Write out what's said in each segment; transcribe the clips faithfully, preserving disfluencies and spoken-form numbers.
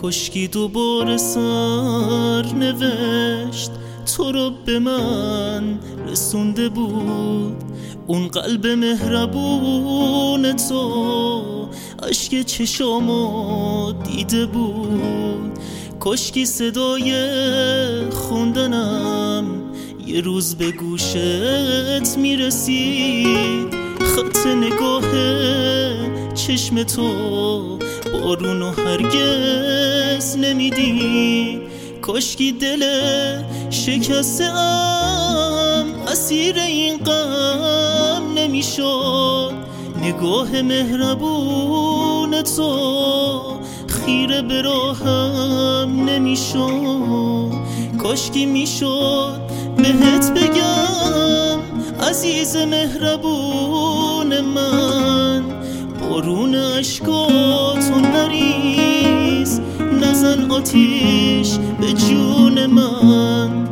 کشکی دوباره سر نوشت تو رو به من رسونده بود اون قلب مهربون تو، اشک چشامو دیده بود. کشکی صدای خوندنم یه روز به گوشت میرسید، خط نگاه چشم تو بارونو هرگز نمیدید. کاشکی دل شکسته ام اسیر این غم نمیشد، نگاه مهربون تو خیره به راهم نمیشد. کاشکی میشد بهت بگم عزیز مهربون من، بارون عشقاتو نریز، نزن آتیش به جون من.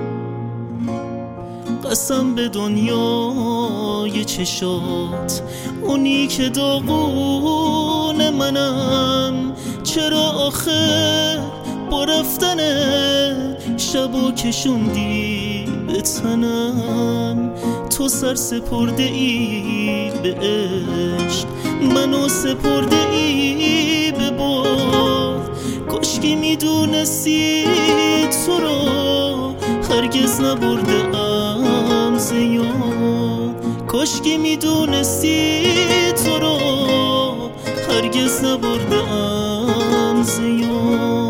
قسم به دنیای چشات اونی که داغون منم، چرا آخه با رفتن شبو کشوندی به تنم؟ تو سر سپرده ای به عشق، منو سپرده ای به باد. کاشکی میدونستی تو رو هرگز نبرده ام زیاد، کاشکی میدونستی تو رو هرگز نبرده ام زیاد.